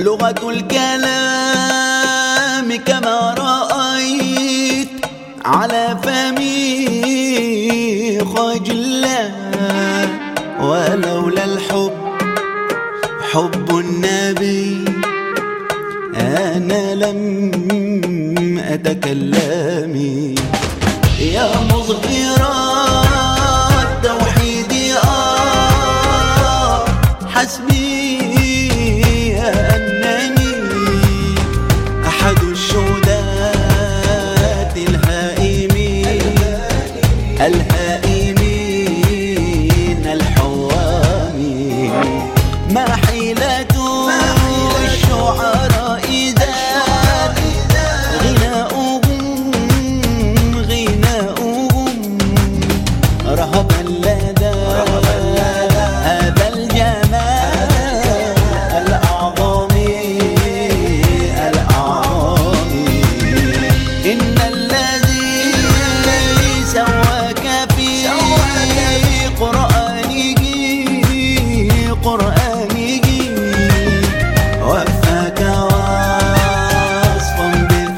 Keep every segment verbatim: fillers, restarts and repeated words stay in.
لغة الكلام كما رأيت على فمي خجلا، ولولا الحب حب النبي أنا لم أتكلم. يا مظهرا التوحيد آه حسبي أنني أحد الشهداء الهائمين الهائمين الحوامين. ما حيلة الشعراء إذا غناؤهم غناؤهم رهبا لدى هذا الجمال الأعظم الأعظم. إن الذي سواك في قرآنه قرآنه وفاك وصفا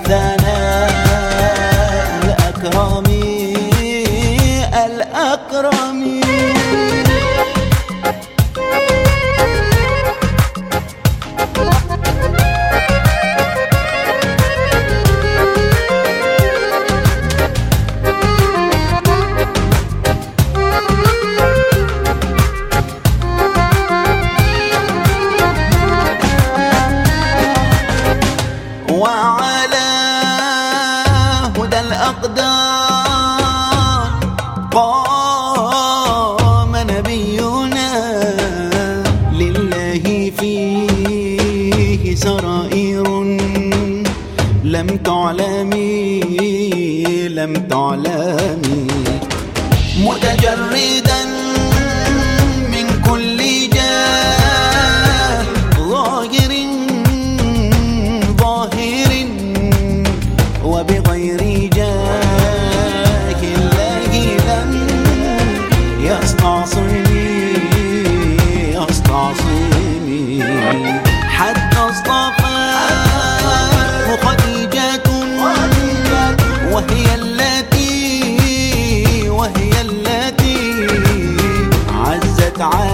بالثناء الأكرم الأكرم. وعلى هدى الأقدار قام نبينا لله فيه سرائر لم تعلمي لم تعلمي. متجردا من كل جاه ظاهر وبغير جاه الله لم يستعصمي يستعصمي. حتى اصطفته خديجة وهي التي وهي التي عزت على